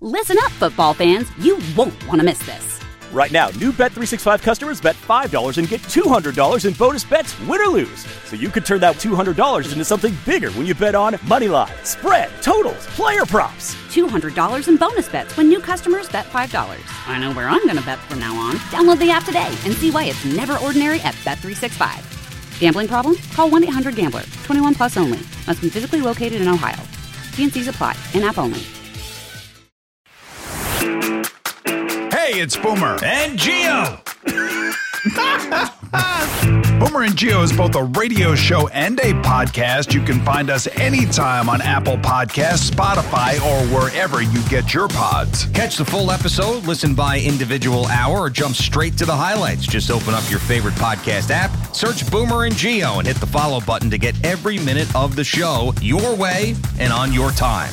Listen up, football fans. You won't want to miss this. Right now, new Bet365 customers bet $5 and get $200 in bonus bets, win or lose. So you could turn that $200 into something bigger when you bet on money line, spread, totals, player props. $200 in bonus bets when new customers bet $5. I know where I'm going to bet from now on. Download the app today and see why it's never ordinary at Bet365. Gambling problem? Call 1-800-GAMBLER. 21 plus only. Must be physically located in Ohio. T&Cs apply. In-app only. Hey, it's Boomer and Gio. Boomer and Gio is both a radio show and a podcast. You can find us anytime on Apple Podcasts, Spotify, or wherever you get your pods. Catch the full episode, listen by individual hour, or jump straight to the highlights. Just open up your favorite podcast app, search Boomer and Gio, and hit the follow button to get every minute of the show your way and on your time.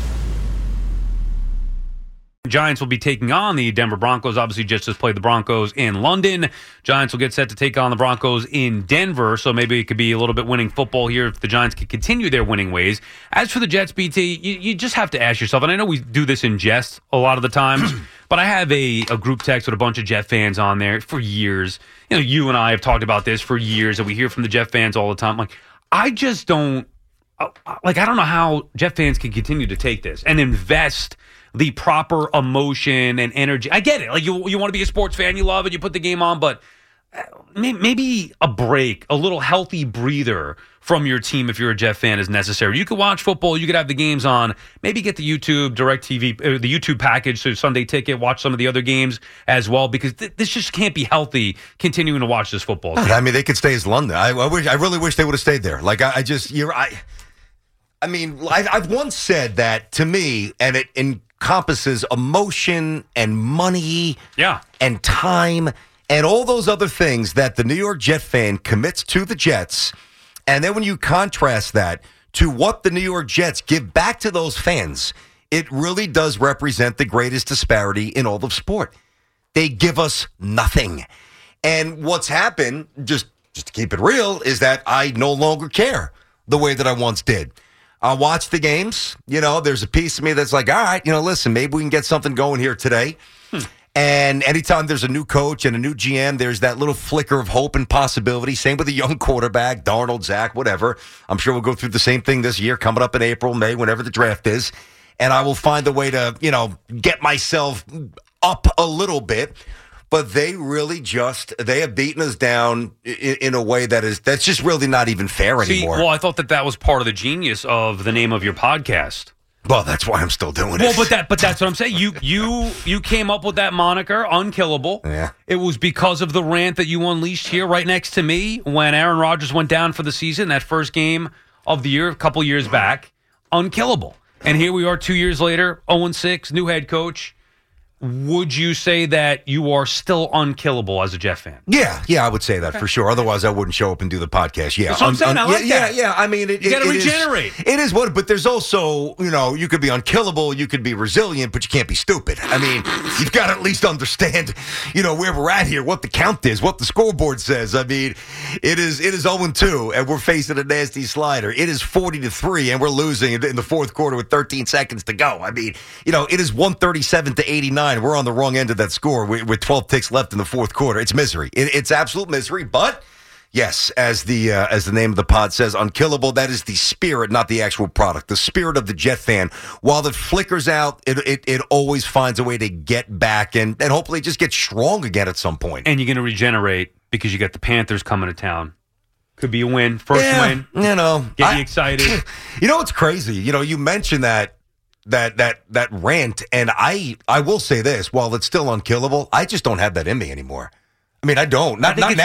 Giants will be taking on the Denver Broncos. Obviously, just played the Broncos in London. Giants will get set to take on the Broncos in Denver, so maybe it could be a little bit winning football here if the Giants can continue their winning ways. As for the Jets, BT, you just have to ask yourself, and I know we do this in jest a lot of the times, but I have a group text with a bunch of Jet fans on there for years. You know, you and I have talked about this for years, and we hear from the Jet fans all the time. Like, I just don't, I don't know how Jet fans can continue to take this and invest the proper emotion and energy. I get it. Like, you want to be a sports fan, you love it, you put the game on, but maybe a break, a little healthy breather from your team if you're a Jet fan is necessary. You could watch football, you could have the games on, maybe get the YouTube DirecTV, the YouTube package, so Sunday Ticket, watch some of the other games as well, because this just can't be healthy continuing to watch this football team. I mean, they could stay as London. I really wish they would have stayed there. Like, I've once said that to me, and it encompasses emotion and money and time and all those other things that the New York Jet fan commits to the Jets. And then when you contrast that to what the New York Jets give back to those fans, it really does represent the greatest disparity in all of sport. They give us nothing. And what's happened, just to keep it real, is that I no longer care the way that I once did. I'll watch the games. You know, there's a piece of me that's like, all right, listen, maybe we can get something going here today. And anytime there's a new coach and a new GM, there's that little flicker of hope and possibility. Same with a young quarterback, Darnold, Zach, whatever. I'm sure we'll go through the same thing this year, coming up in April, May, whenever the draft is. And I will find a way to, get myself up a little bit. But they really they have beaten us down in a way that's just really not even fair anymore. Well, I thought that was part of the genius of the name of your podcast. Well, that's why I'm still doing it. Well, but that's what I'm saying. You came up with that moniker, Unkillable. Yeah. It was because of the rant that you unleashed here right next to me when Aaron Rodgers went down for the season, that first game of the year, a couple years back. Unkillable. And here we are 2 years later, 0-6, new head coach. Would you say that you are still unkillable as a Jet fan? Yeah, I would say that for sure. Otherwise, I wouldn't show up and do the podcast. Yeah, that's what I'm saying. I like that. Yeah. I mean, you got to regenerate. It is what, but there's also, you could be unkillable, you could be resilient, but you can't be stupid. I mean, you've got to at least understand, where we're at here, what the count is, what the scoreboard says. I mean, it is 0-2, and we're facing a nasty slider. It is 40-3, and we're losing in the fourth quarter with 13 seconds to go. I mean, it is 137-89. We're on the wrong end of that score with 12 ticks left in the fourth quarter. It's misery. It's absolute misery. But yes, as the name of the pod says, unkillable. That is the spirit, not the actual product. The spirit of the Jet fan. While it flickers out, it always finds a way to get back and hopefully just get strong again at some point. And you're going to regenerate because you got the Panthers coming to town. Could be a win, first win. Get you excited. It's crazy. You mentioned that rant, and I will say this, while it's still unkillable, I just don't have that in me anymore. I mean, I don't. Not now.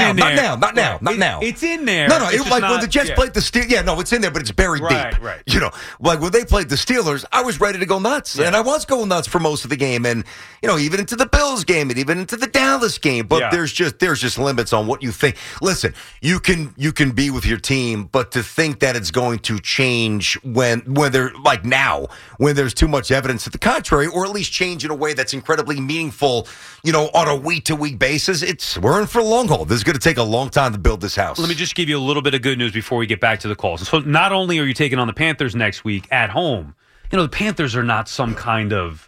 It's in there. No. It was like when the Jets played the Steelers. Yeah, no, it's in there, but it's buried deep. Right. Like when they played the Steelers, I was ready to go nuts, and I was going nuts for most of the game, and even into the Bills game, and even into the Dallas game. But there's just limits on what you think. Listen, you can be with your team, but to think that it's going to change when they're like now, when there's too much evidence to the contrary, or at least change in a way that's incredibly meaningful, on a week-to-week basis, we're in for a long haul. This is going to take a long time to build this house. Let me just give you a little bit of good news before we get back to the calls. So not only are you taking on the Panthers next week at home, the Panthers are not some kind of,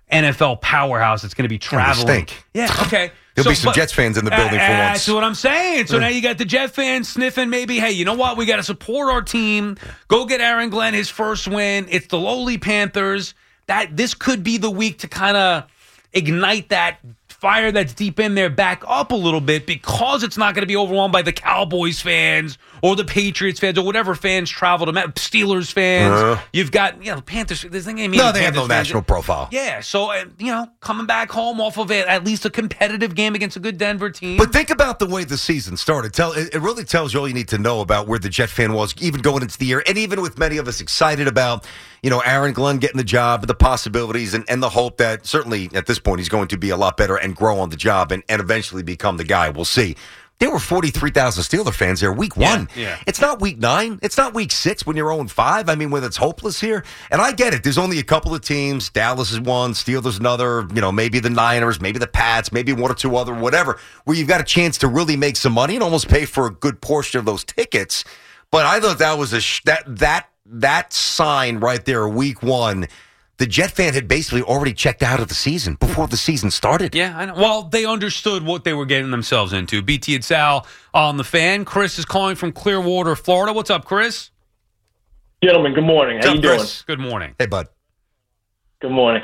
NFL powerhouse that's going to be traveling. Yeah, okay. There'll be some Jets fans in the building for once. That's what I'm saying. So now you got the Jet fans sniffing maybe, hey, you know what? We got to support our team. Go get Aaron Glenn his first win. It's the lowly Panthers. This could be the week to kind of ignite that fire that's deep in there back up a little bit, because it's not going to be overwhelmed by the Cowboys fans or the Patriots fans or whatever fans travel to Steelers fans. You've got, the Panthers. This thing ain't mean no, they Panthers have no fans. national profile. Yeah, so, coming back home off of at least a competitive game against a good Denver team. But think about the way the season started. It really tells you all you need to know about where the Jet fan was, even going into the year, and even with many of us excited about, Aaron Glenn getting the job, and the possibilities, and the hope that certainly at this point he's going to be a lot better and grow on the job and eventually become the guy. We'll see. There were 43,000 Steeler fans there week 1. Yeah. It's not week 9. It's not week 6 when you're 0-5. I mean, when it's hopeless here. And I get it. There's only a couple of teams. Dallas is one. Steelers another. Maybe the Niners, maybe the Pats, maybe one or two other, whatever, where you've got a chance to really make some money and almost pay for a good portion of those tickets. But I thought that was that sign right there, week 1. The Jet fan had basically already checked out of the season before the season started. Yeah, I know. Well, they understood what they were getting themselves into. BT and Sal on the Fan. Chris is calling from Clearwater, Florida. What's up, Chris? Gentlemen, good morning. How you doing? Good morning. Hey, bud. Good morning.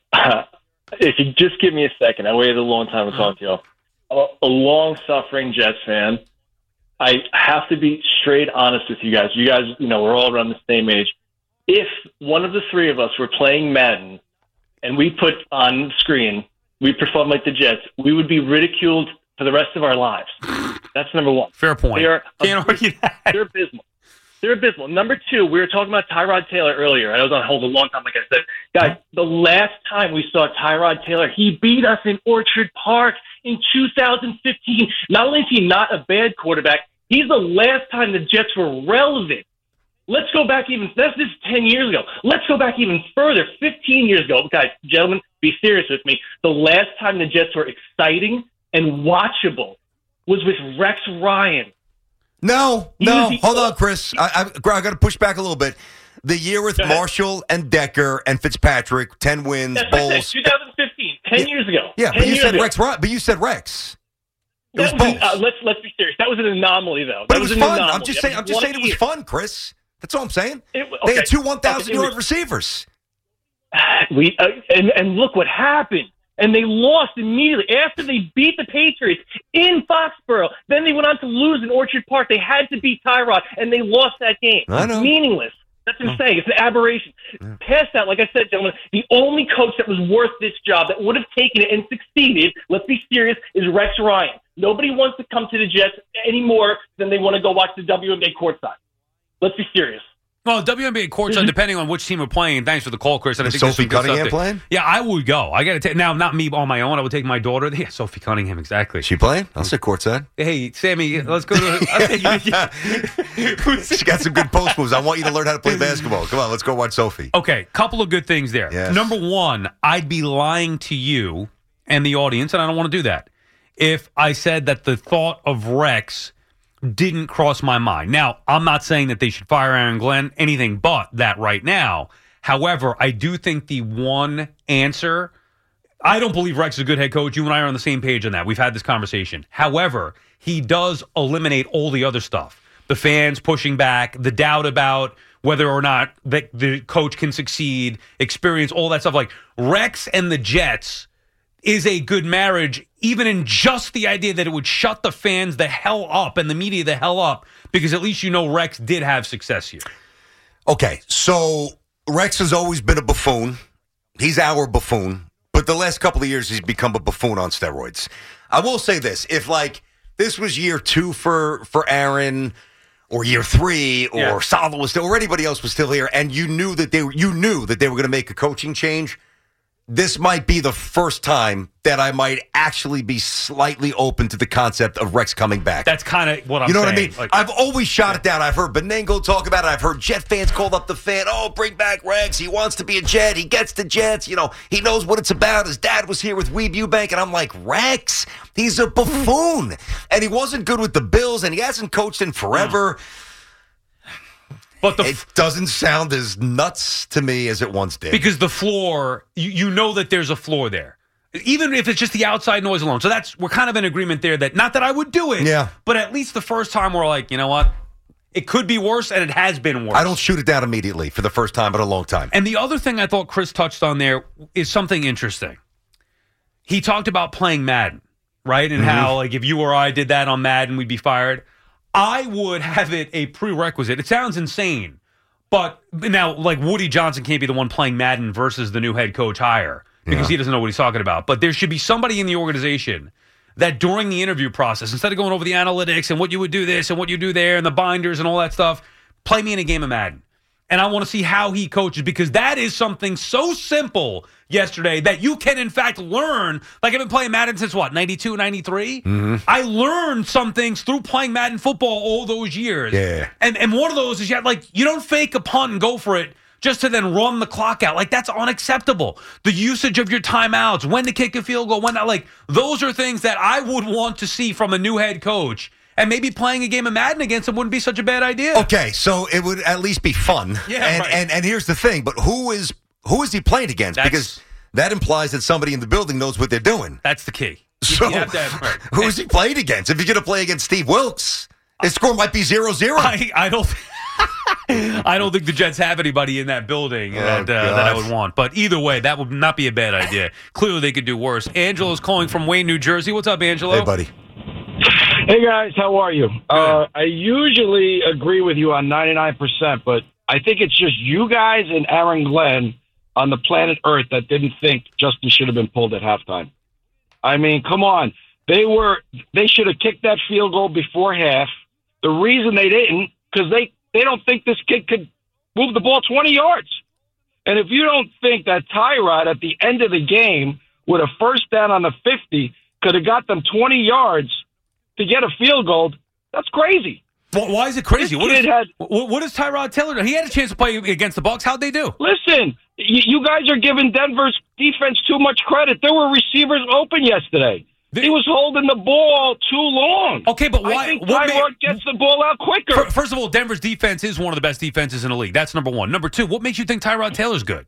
If you just give me a second, I waited a long time to talk to you all. A long-suffering Jets fan. I have to be straight honest with you guys. You guys, we're all around the same age. If one of the three of us were playing Madden and we put on screen, we perform like the Jets, we would be ridiculed for the rest of our lives. That's number one. Fair point. Can't argue that. They're abysmal. They're abysmal. Number two, we were talking about Tyrod Taylor earlier. I was on hold a long time, like I said. Guys, the last time we saw Tyrod Taylor, he beat us in Orchard Park in 2015. Not only is he not a bad quarterback, he's the last time the Jets were relevant. Let's go back this is 10 years ago. Let's go back even further, 15 years ago. Guys, gentlemen, be serious with me. The last time the Jets were exciting and watchable was with Rex Ryan. No. Hold on, Chris. I got to push back a little bit. The year with Marshall and Decker and Fitzpatrick, 10 wins, That's bowls. 2015, 10 years ago. Yeah, but you said Rex. But you said Rex. It was bowls. Let's be serious. That was an anomaly, though. But it was fun. I'm just saying it was fun, Chris. That's all I'm saying. They had two 1,000-yard receivers. And look what happened. And they lost immediately after they beat the Patriots in Foxborough. Then they went on to lose in Orchard Park. They had to beat Tyrod, and they lost that game. I know. It's meaningless. That's what I'm saying. It's an aberration. Yeah. Past that, like I said, gentlemen, the only coach that was worth this job, that would have taken it and succeeded, let's be serious, is Rex Ryan. Nobody wants to come to the Jets any more than they want to go watch the WNBA courtside. Let's be serious. Well, WNBA courtside, depending on which team we're playing. Thanks for the call, Chris. And I think Sophie Cunningham playing? Yeah, I would go. I got to now, not me on my own. I would take my daughter. Yeah, Sophie Cunningham, exactly. She playing? I'll sit courtside. Hey, Sammy, let's go to. She got some good post moves. I want you to learn how to play basketball. Come on, let's go watch Sophie. Okay, couple of good things there. Yes. Number one, I'd be lying to you and the audience, and I don't want to do that, if I said that the thought of Rex didn't cross my mind. Now, I'm not saying that they should fire Aaron Glenn, anything but that right now. However, I do think the one answer, I don't believe Rex is a good head coach. You and I are on the same page on that. We've had this conversation. However, he does eliminate all the other stuff. The fans pushing back, the doubt about whether or not the coach can succeed, experience, all that stuff. Like Rex and the Jets is a good marriage, even in just the idea that it would shut the fans the hell up and the media the hell up, because at least Rex did have success here. Okay, so Rex has always been a buffoon. He's our buffoon, but the last couple of years he's become a buffoon on steroids. I will say this, if this was year 2 for Aaron, or year 3, or Saleh was still, or anybody else was still here, and you knew that they were going to make a coaching change, this might be the first time that I might actually be slightly open to the concept of Rex coming back. That's kind of what I'm saying. You know what I mean? Like, I've always shot it down. I've heard Benengo talk about it. I've heard Jet fans called up the fan. Oh, bring back Rex. He wants to be a Jet. He gets the Jets. He knows what it's about. His dad was here with Weeb Eubank. And I'm like, Rex, he's a buffoon. And he wasn't good with the Bills, and he hasn't coached in forever. But it doesn't sound as nuts to me as it once did. Because the floor, you know that there's a floor there. Even if it's just the outside noise alone. So we're kind of in agreement there that, not that I would do it, but at least the first time we're like, you know what? It could be worse, and it has been worse. I don't shoot it down immediately for the first time in a long time. And the other thing I thought Chris touched on there is something interesting. He talked about playing Madden, right? And how, like, if you or I did that on Madden, we'd be fired. I would have it a prerequisite. It sounds insane. But now, like, Woody Johnson can't be the one playing Madden versus the new head coach hire, because he doesn't know what he's talking about. But there should be somebody in the organization that during the interview process, instead of going over the analytics and what you would do this and what you do there and the binders and all that stuff, play me in a game of Madden. And I want to see how he coaches, because that is something so simple yesterday that you can, in fact, learn. Like, I've been playing Madden since, 92, 93? I learned some things through playing Madden football all those years. Yeah. And one of those is, you don't fake a punt and go for it just to then run the clock out. Like, that's unacceptable. The usage of your timeouts, when to kick a field goal, when not. Like, those are things that I would want to see from a new head coach. And maybe playing a game of Madden against him wouldn't be such a bad idea. Okay, so it would at least be fun. Yeah, and here's the thing, but who is he playing against? Because that implies that somebody in the building knows what they're doing. That's the key. So who is he playing against? If you're going to play against Steve Wilkes, his score might be 0-0. I don't think the Jets have anybody in that building that I would want. But either way, that would not be a bad idea. Clearly, they could do worse. Angelo's calling from Wayne, New Jersey. What's up, Angelo? Hey, buddy. Hey, guys. How are you? I usually agree with you on 99%, but I think it's just you guys and Aaron Glenn on the planet Earth that didn't think Justin should have been pulled at halftime. I mean, come on. They should have kicked that field goal before half. The reason they didn't, because they don't think this kid could move the ball 20 yards. And if you don't think that Tyrod at the end of the game with a first down on the 50 could have got them 20 yards to get a field goal, that's crazy. Well, why is it crazy? What is Tyrod Taylor do? He had a chance to play against the Bucs. How'd they do? Listen, you guys are giving Denver's defense too much credit. There were receivers open yesterday. He was holding the ball too long. Okay, but why? I think Tyrod gets the ball out quicker. First of all, Denver's defense is one of the best defenses in the league. That's number one. Number two, what makes you think Tyrod Taylor's good?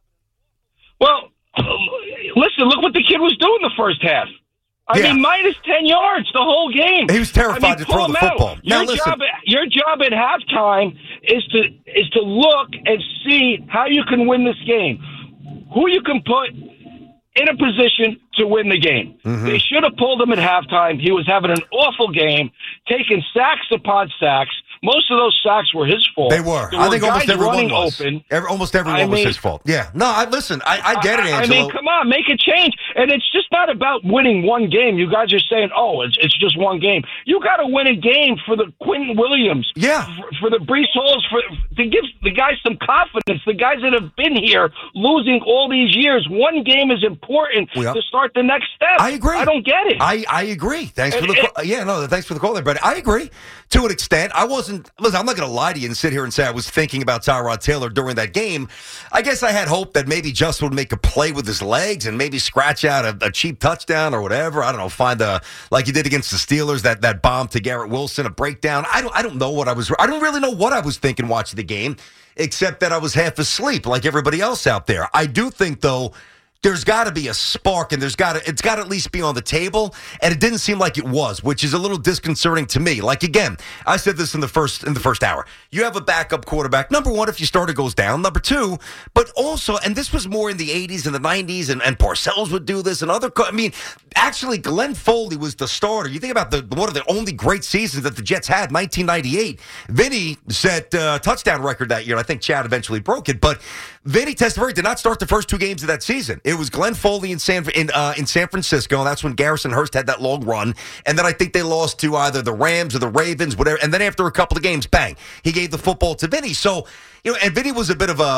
Well, listen, look what the kid was doing the first half. I mean, minus 10 yards the whole game. He was terrified to throw the football. Your job at halftime is to look and see how you can win this game, who you can put in a position to win the game. They should have pulled him at halftime. He was having an awful game, taking sacks upon sacks. Most of those sacks were his fault. They were. I think almost everyone was. Open. Almost everyone was his fault. Yeah. No, I get it, Angelo. I mean, come on, make a change. And it's just not about winning one game. You guys are saying, it's just one game. You got to win a game for the Quentin Williams. Yeah. For the Breece Halls, to give the guys some confidence. The guys that have been here losing all these years. One game is important to start the next step. I agree. I don't get it. I agree. Thanks for the call. Thanks for the call there, Brett. I agree to an extent. Listen, I'm not going to lie to you and sit here and say I was thinking about Tyrod Taylor during that game. I guess I had hope that maybe Justin would make a play with his legs and maybe scratch out a cheap touchdown or whatever. I don't know, find like he did against the Steelers, that bomb to Garrett Wilson, a breakdown. I don't know I don't really know what I was thinking watching the game, except that I was half asleep like everybody else out there. I do think, though, there's got to be a spark, and it's got to at least be on the table, and it didn't seem like it was, which is a little disconcerting to me. Like, again, I said this in the first hour. You have a backup quarterback. Number one, if your starter goes down. Number two, but also, and this was more in the 80s and the 90s, and Parcells would do this, and actually, Glenn Foley was the starter. You think about one of the only great seasons that the Jets had, 1998. Vinny set a touchdown record that year. I think Chad eventually broke it, but Vinny Testaverde did not start the first two games of that season. It was Glenn Foley in San Francisco, and that's when Garrison Hurst had that long run. And then I think they lost to either the Rams or the Ravens, whatever. And then after a couple of games, bang, he gave the football to Vinny. So, and Vinny was a bit of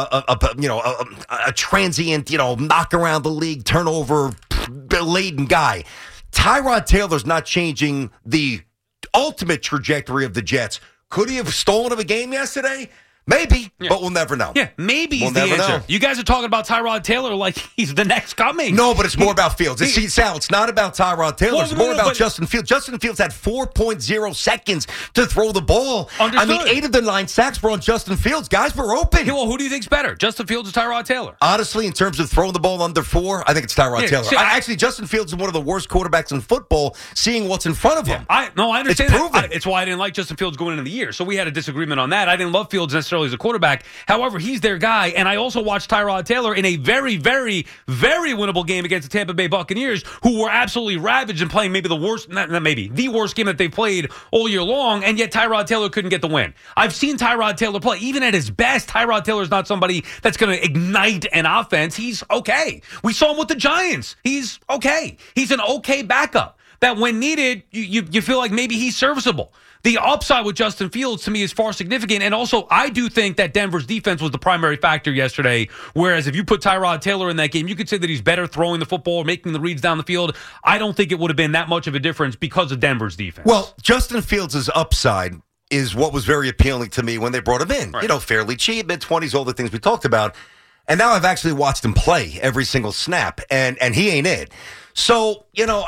a transient, knock around the league, turnover laden guy. Tyrod Taylor's not changing the ultimate trajectory of the Jets. Could he have stolen him a game yesterday? Maybe, but we'll never know. Yeah, maybe we'll he's the never answer. know. You guys are talking about Tyrod Taylor like he's the next coming. No, but it's more about Fields. Sal, it's not about Tyrod Taylor. It's more about Justin Fields. Justin Fields had 4.0 seconds to throw the ball. Understood. I mean, 8 of the 9 sacks were on Justin Fields. Guys were open. Yeah, well, who do you think's better, Justin Fields or Tyrod Taylor? Honestly, in terms of throwing the ball under 4, I think it's Tyrod Taylor. See, actually, Justin Fields is one of the worst quarterbacks in football, seeing what's in front of him. I understand it's proven. It's why I didn't like Justin Fields going into the year. So we had a disagreement on that. I didn't love Fields necessarily as a quarterback. However, he's their guy, and I also watched Tyrod Taylor in a very, very, very winnable game against the Tampa Bay Buccaneers, who were absolutely ravaged and playing maybe the worst game that they've played all year long, and yet Tyrod Taylor couldn't get the win. I've seen Tyrod Taylor play. Even at his best, Tyrod Taylor's not somebody that's going to ignite an offense. He's okay. We saw him with the Giants. He's okay. He's an okay backup that when needed, you feel like maybe he's serviceable. The upside with Justin Fields, to me, is far significant. And also, I do think that Denver's defense was the primary factor yesterday, whereas if you put Tyrod Taylor in that game, you could say that he's better throwing the football or making the reads down the field. I don't think it would have been that much of a difference because of Denver's defense. Well, Justin Fields' upside is what was very appealing to me when they brought him in. Right. You know, fairly cheap, mid-20s, all the things we talked about. And now I've actually watched him play every single snap, and he ain't it. So, you know,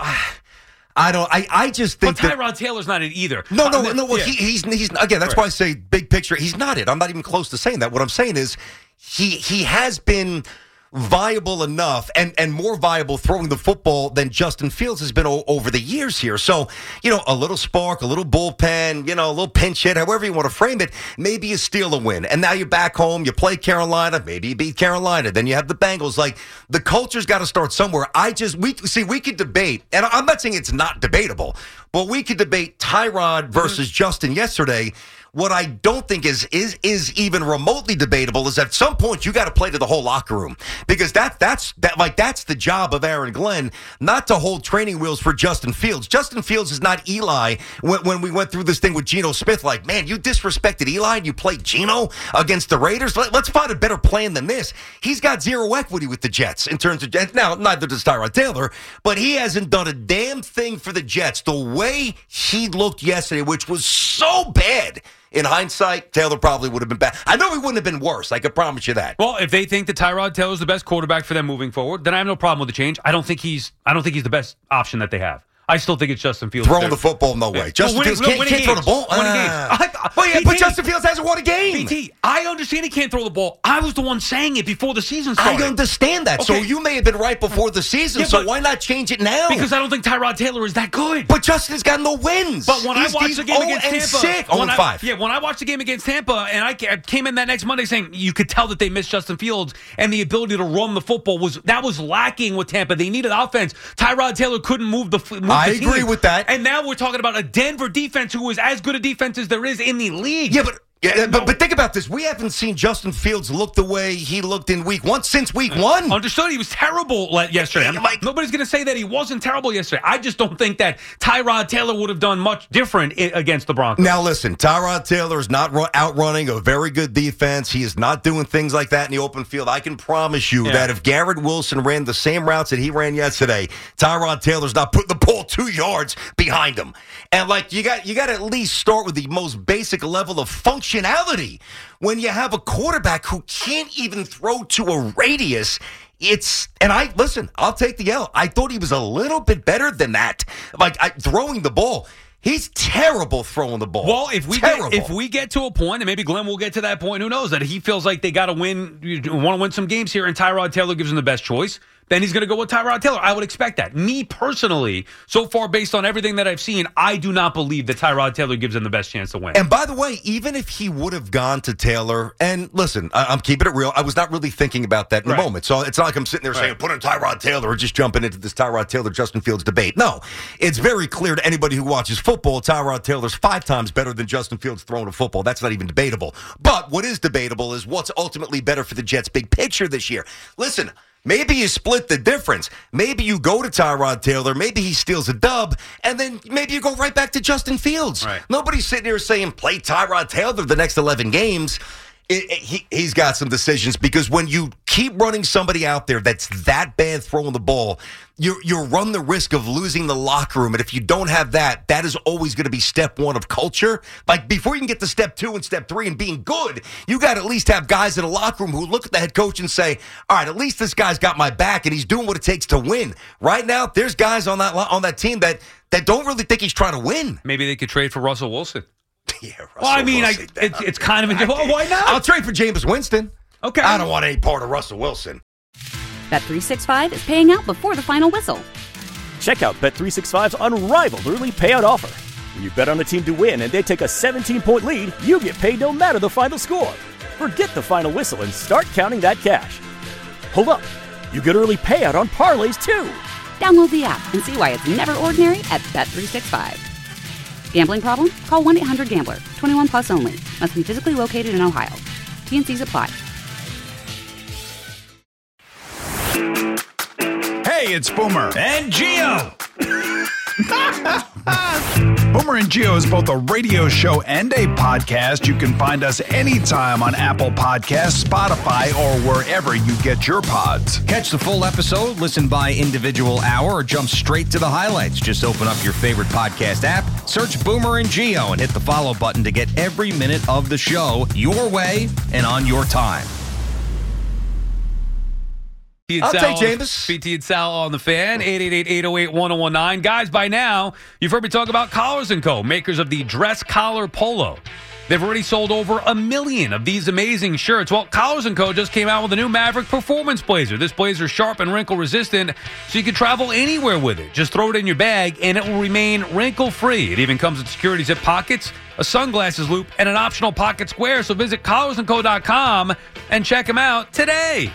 I just think. But Tyrod Taylor's not it either. No. Well, he's again. That's why I say big picture. He's not it. I'm not even close to saying that. What I'm saying is he has been viable enough and more viable throwing the football than Justin Fields has been over the years here. So, you know, a little spark, a little bullpen, you know, a little pinch hit, however you want to frame it, maybe you steal a win. And now you're back home, you play Carolina, maybe you beat Carolina, then you have the Bengals. Like, the culture's got to start somewhere. We could debate, and I'm not saying it's not debatable, but we could debate Tyrod versus Justin yesterday. What I don't think is even remotely debatable is at some point you got to play to the whole locker room, because that's the job of Aaron Glenn, not to hold training wheels for Justin Fields. Justin Fields is not Eli. When we went through this thing with Geno Smith, like, man, you disrespected Eli and you played Geno against the Raiders. Let's find a better plan than this. He's got zero equity with the Jets in terms of, now neither does Tyrod Taylor, but he hasn't done a damn thing for the Jets the way he looked yesterday, which was so bad. In hindsight, Taylor probably would have been bad. I know he wouldn't have been worse. I can promise you that. Well, if they think that Tyrod Taylor is the best quarterback for them moving forward, then I have no problem with the change. I don't think he's the best option that they have. I still think it's Justin Fields. Throwing the football, no way. Justin Fields can't throw the ball. But Justin Fields hasn't won a game. BT, I understand he can't throw the ball. I was the one saying it before the season started. I understand that. Okay. So you may have been right before the season, so why not change it now? Because I don't think Tyrod Taylor is that good. But Justin's got no wins. But when I watched the game against Tampa, when I watched the game against Tampa, and I came in that next Monday saying you could tell that they missed Justin Fields, and the ability to run the football was lacking with Tampa. They needed offense. Tyrod Taylor couldn't move the team. I agree with that. And now we're talking about a Denver defense who is as good a defense as there is in the league. Yeah, but think about this. We haven't seen Justin Fields look the way he looked in week 1 since week 1. Understood. He was terrible yesterday. Nobody's going to say that he wasn't terrible yesterday. I just don't think that Tyrod Taylor would have done much different against the Broncos. Now, listen, Tyrod Taylor is not outrunning a very good defense. He is not doing things like that in the open field. I can promise you that if Garrett Wilson ran the same routes that he ran yesterday, Tyrod Taylor's not putting the ball 2 yards behind him. And, like, you got to at least start with the most basic level of functionality. When you have a quarterback who can't even throw to a radius, I'll take the L. I thought he was a little bit better than that. Throwing the ball. He's terrible throwing the ball. Well, if we get to a point, and maybe Glenn will get to that point, who knows, that he feels like they got to want to win some games here, and Tyrod Taylor gives him the best choice, then he's going to go with Tyrod Taylor. I would expect that. Me personally, so far based on everything that I've seen, I do not believe that Tyrod Taylor gives him the best chance to win. And by the way, even if he would have gone to Taylor, and listen, I'm keeping it real, I was not really thinking about that in the moment. So it's not like I'm sitting there saying, put in Tyrod Taylor or just jumping into this Tyrod Taylor-Justin Fields debate. No, it's very clear to anybody who watches football, Tyrod Taylor's 5 times better than Justin Fields throwing a football. That's not even debatable. But what is debatable is what's ultimately better for the Jets' big picture this year. Listen, maybe you split the difference. Maybe you go to Tyrod Taylor. Maybe he steals a dub. And then maybe you go right back to Justin Fields. Right. Nobody's sitting here saying, play Tyrod Taylor the next 11 games. He's got some decisions, because when you keep running somebody out there that's that bad throwing the ball, you run the risk of losing the locker room. And if you don't have that, that is always going to be step one of culture. Like, before you can get to step 2 and step 3 and being good, you got to at least have guys in the locker room who look at the head coach and say, all right, at least this guy's got my back and he's doing what it takes to win. Right now, there's guys on that team that don't really think he's trying to win. Maybe they could trade for Russell Wilson. Yeah, Russell well, I mean, Wilson, it's kind of why not? I'll trade for Jameis Winston. Okay. I don't want any part of Russell Wilson. Bet365 is paying out before the final whistle. Check out Bet365's unrivaled early payout offer. When you bet on a team to win and they take a 17-point lead, you get paid no matter the final score. Forget the final whistle and start counting that cash. Hold up. You get early payout on parlays, too. Download the app and see why it's never ordinary at Bet365. Gambling problem? Call 1-800-GAMBLER. 21 plus only. Must be physically located in Ohio. T&Cs apply. Hey, it's Boomer And Gio. Boomer and Gio is both a radio show and a podcast. You can find us anytime on Apple Podcasts, Spotify, or wherever you get your pods. Catch the full episode, listen by individual hour, or jump straight to the highlights. Just open up your favorite podcast app, search Boomer and Gio, and hit the follow button to get every minute of the show your way and on your time. I'll take Jameis. BT and Sal on the Fan, 888-808-1019. Guys, by now, you've heard me talk about Collars & Co., makers of the Dress Collar Polo. They've already sold over 1 million of these amazing shirts. Well, Collars & Co. just came out with a new Maverick Performance Blazer. This blazer is sharp and wrinkle-resistant, so you can travel anywhere with it. Just throw it in your bag, and it will remain wrinkle-free. It even comes with security zip pockets, a sunglasses loop, and an optional pocket square. So visit collarsandco.com and check them out today.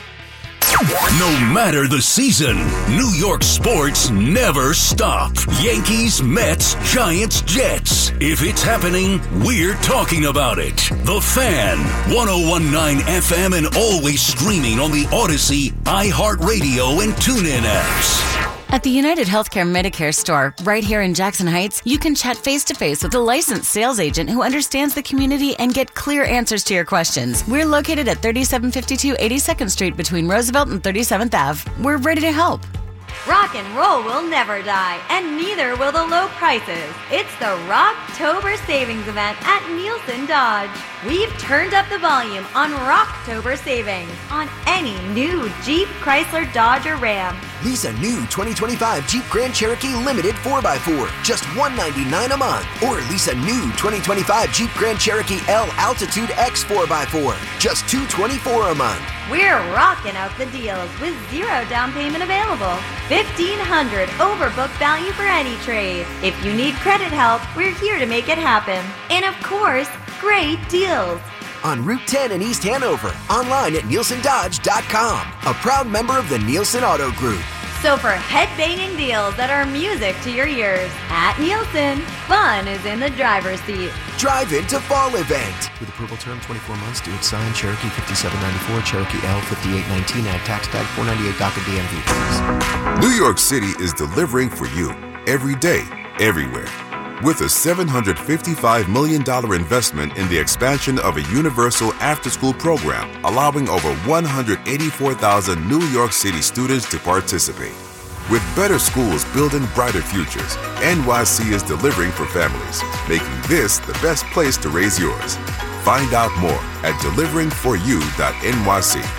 No matter the season, New York sports never stop. Yankees, Mets, Giants, Jets. If it's happening, we're talking about it. The Fan, 101.9 FM, and always streaming on the Odyssey, iHeartRadio, and TuneIn apps. At the United Healthcare Medicare store, right here in Jackson Heights, you can chat face-to-face with a licensed sales agent who understands the community and get clear answers to your questions. We're located at 3752 82nd Street between Roosevelt and 37th Ave. We're ready to help. Rock and roll will never die, and neither will the low prices. It's the Rocktober Savings Event at Nielsen Dodge. We've turned up the volume on Rocktober Savings on any new Jeep, Chrysler, Dodge, or Ram. Lease a new 2025 Jeep Grand Cherokee Limited 4x4, just $199 a month. Or lease a new 2025 Jeep Grand Cherokee L Altitude X 4x4, just $224 a month. We're rocking out the deals with 0 down payment available. $1,500 overbook value for any trade. If you need credit help, we're here to make it happen. And of course, great deals. On Route 10 in East Hanover, online at NielsenDodge.com, a proud member of the Nielsen Auto Group. So for head-banging deals that are music to your ears, at Nielsen, fun is in the driver's seat. Drive into fall event. With approval term 24 months, due signed, Cherokee 5794, Cherokee L 5819, add tax tag 498 DACA DMV. New York City is delivering for you every day, everywhere. With a $755 million investment in the expansion of a universal after-school program, allowing over 184,000 New York City students to participate. With better schools building brighter futures, NYC is delivering for families, making this the best place to raise yours. Find out more at deliveringforyou.nyc.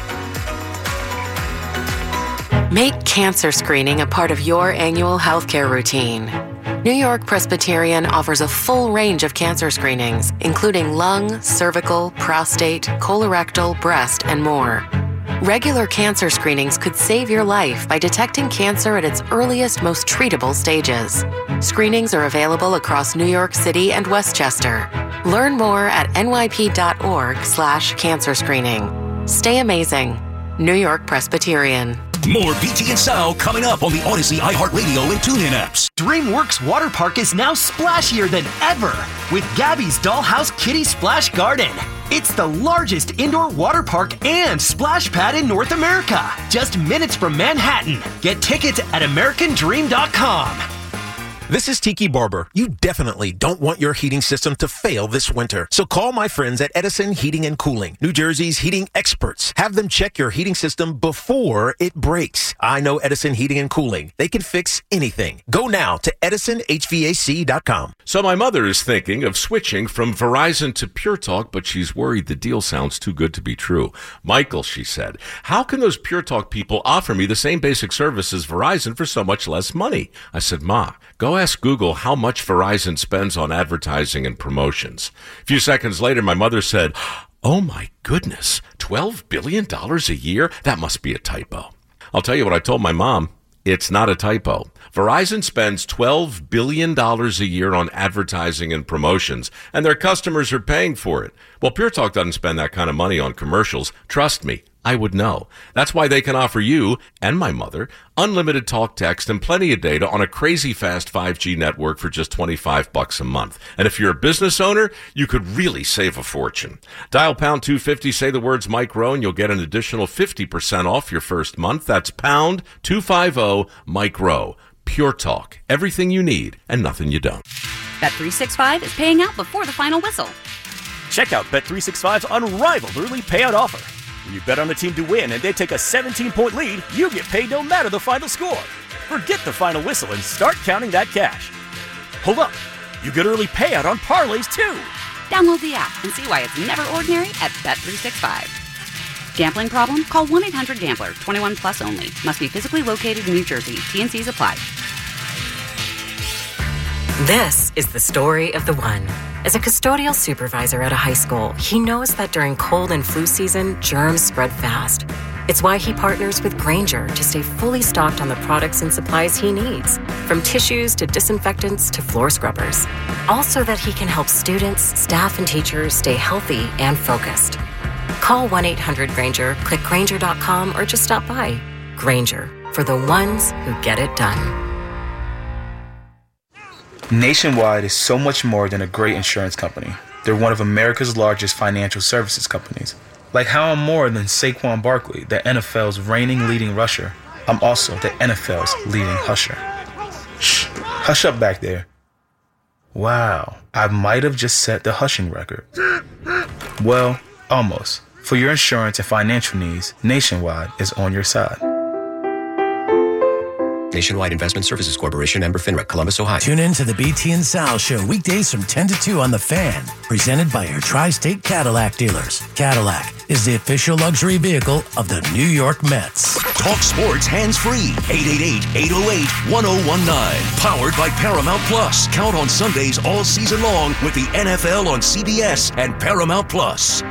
Make cancer screening a part of your annual healthcare routine. New York Presbyterian offers a full range of cancer screenings, including lung, cervical, prostate, colorectal, breast, and more. Regular cancer screenings could save your life by detecting cancer at its earliest, most treatable stages. Screenings are available across New York City and Westchester. Learn more at nyp.org/cancer screening. Stay amazing. New York Presbyterian. More BT and Sal coming up on the Odyssey, iHeartRadio, and TuneIn apps. DreamWorks Water Park is now splashier than ever with Gabby's Dollhouse Kiddie Splash Garden. It's the largest indoor water park and splash pad in North America. Just minutes from Manhattan. Get tickets at AmericanDream.com. This is Tiki Barber. You definitely don't want your heating system to fail this winter. So call my friends at Edison Heating and Cooling, New Jersey's heating experts. Have them check your heating system before it breaks. I know Edison Heating and Cooling. They can fix anything. Go now to EdisonHVAC.com. So my mother is thinking of switching from Verizon to Pure Talk, but she's worried the deal sounds too good to be true. Michael, she said, how can those Pure Talk people offer me the same basic service as Verizon for so much less money? I said, Ma, go ask Google how much Verizon spends on advertising and promotions. A few seconds later, my mother said, oh my goodness, $12 billion a year? That must be a typo. I'll tell you what I told my mom. It's not a typo. Verizon spends $12 billion a year on advertising and promotions, and their customers are paying for it. Well, Pure Talk doesn't spend that kind of money on commercials. Trust me, I would know. That's why they can offer you and my mother unlimited talk, text, and plenty of data on a crazy fast 5G network for just $25 a month. And if you're a business owner, you could really save a fortune. Dial pound 250, say the words Mike Rowe, and you'll get an additional 50% off your first month. That's pound 250 Mike Rowe. Pure Talk. Everything you need and nothing you don't. Bet365 is paying out before the final whistle. Check out Bet365's unrivaled early payout offer. When you bet on a team to win and they take a 17-point lead, you get paid no matter the final score. Forget the final whistle and start counting that cash. Hold up. You get early payout on parlays, too. Download the app and see why it's never ordinary at Bet365. Gambling problem? Call 1-800-GAMBLER. 21 plus only. Must be physically located in New Jersey. T&Cs apply. This is the story of the one. As a custodial supervisor at a high school, he knows that during cold and flu season, germs spread fast. It's why he partners with Grainger to stay fully stocked on the products and supplies he needs, from tissues to disinfectants to floor scrubbers. All so that he can help students, staff, and teachers stay healthy and focused. Call 1-800-GRAINGER, click Grainger.com, or just stop by. Grainger, for the ones who get it done. Nationwide is so much more than a great insurance company. They're one of America's largest financial services companies. Like how I'm more than Saquon Barkley, the NFL's reigning leading rusher. I'm also the NFL's leading husher. Shh, hush up back there. Wow, I might have just set the hushing record. Well, almost. For your insurance and financial needs, Nationwide is on your side. Nationwide Investment Services Corporation, member FINRA, Columbus, Ohio. Tune in to the BT and Sal Show weekdays from 10 to 2 on The Fan, presented by your Tri-State Cadillac dealers. Cadillac is the official luxury vehicle of the New York Mets. Talk sports hands-free. 888-808-1019. Powered by Paramount Plus. Count on Sundays all season long with the NFL on CBS and Paramount Plus.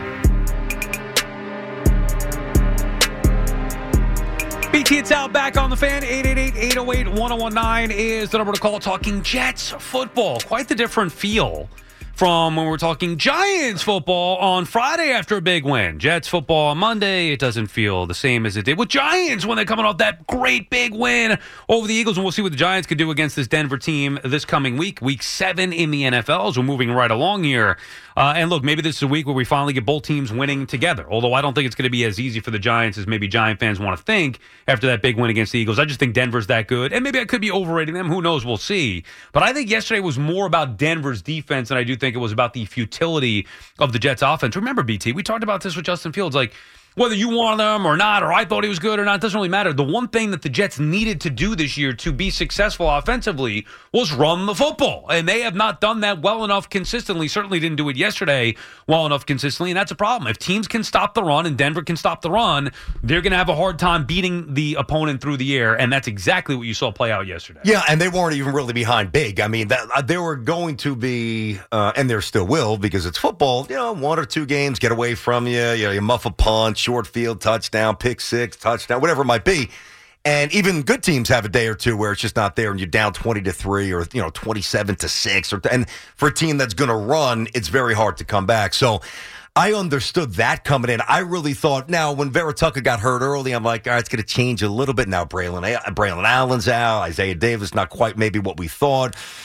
BT and Sal back on The Fan. 888-808-1019 is the number to call. Talking Jets football. Quite the different feel from when we're talking Giants football on Friday after a big win. Jets football on Monday, it doesn't feel the same as it did with Giants when they're coming off that great big win over the Eagles. And we'll see what the Giants could do against this Denver team this coming week. Week 7 in the NFL as we're moving right along here. And look, maybe this is a week where we finally get both teams winning together. Although I don't think it's going to be as easy for the Giants as maybe Giant fans want to think after that big win against the Eagles. I just think Denver's that good. And maybe I could be overrating them. Who knows? We'll see. But I think yesterday was more about Denver's defense than I do think it was about the futility of the Jets offense. Remember, BT, we talked about this with Justin Fields. Like, whether you wanted him or not, or I thought he was good or not, doesn't really matter. The one thing that the Jets needed to do this year to be successful offensively was run the football. And they have not done that well enough consistently. Certainly didn't do it yesterday well enough consistently, and that's a problem. If teams can stop the run and Denver can stop the run, they're going to have a hard time beating the opponent through the air, and that's exactly what you saw play out yesterday. Yeah, and they weren't even really behind big. I mean, they were going to be, and there still will, because it's football, 1 or 2 games get away from you, you muff a punt, short field, touchdown, pick 6, touchdown, whatever it might be. And even good teams have a day or two where it's just not there and you're down 20-3 or 27-6. And for a team that's going to run, it's very hard to come back. So I understood that coming in. I really thought, now when Vera Tucker got hurt early, I'm like, all right, it's going to change a little bit now. Braylon Allen's out. Isaiah Davis, not quite maybe what we thought.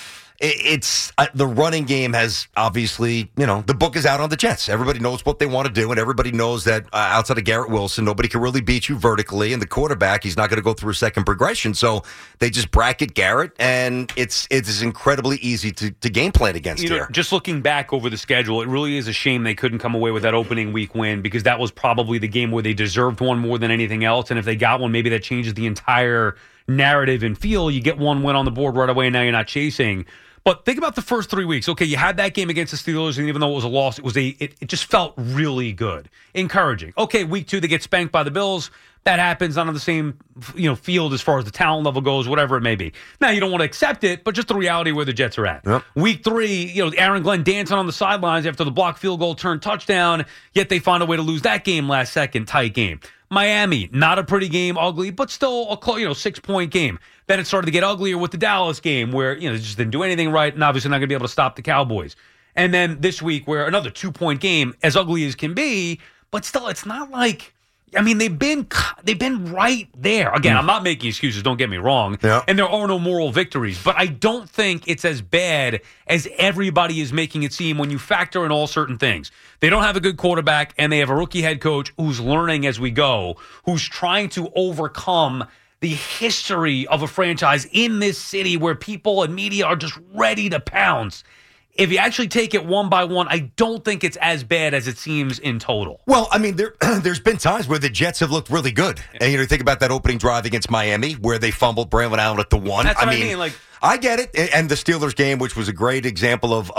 it's the running game has obviously, the book is out on the Jets. Everybody knows what they want to do, and everybody knows that outside of Garrett Wilson, nobody can really beat you vertically, and the quarterback, he's not going to go through a second progression, so they just bracket Garrett, and it is incredibly easy to game plan against here. Just looking back over the schedule, it really is a shame they couldn't come away with that opening week win, because that was probably the game where they deserved one more than anything else, and if they got one, maybe that changes the entire narrative and feel. You get one win on the board right away, and now you're not chasing. But think about the first 3 weeks. Okay, you had that game against the Steelers, and even though it was a loss, it just felt really good, encouraging. Okay, week 2 they get spanked by the Bills. That happens, not on the same field as far as the talent level goes, whatever it may be. Now you don't want to accept it, but just the reality where the Jets are at. Yep. Week 3, Aaron Glenn dancing on the sidelines after the blocked field goal turned touchdown. Yet they find a way to lose that game last second, tight game. Miami, not a pretty game, ugly, but still a 6-point game. Then it started to get uglier with the Dallas game where, they just didn't do anything right and obviously not going to be able to stop the Cowboys. And then this week where another 2-point game, as ugly as can be, but still it's not like, they've been right there. Again, I'm not making excuses, don't get me wrong. Yeah. And there are no moral victories, but I don't think it's as bad as everybody is making it seem when you factor in all certain things. They don't have a good quarterback, and they have a rookie head coach who's learning as we go, who's trying to overcome the history of a franchise in this city where people and media are just ready to pounce. If you actually take it one by one, I don't think it's as bad as it seems in total. Well, there's been times where the Jets have looked really good. And think about that opening drive against Miami where they fumbled Braylon Allen at the 1. That's what I mean. I get it. And the Steelers game, which was a great example of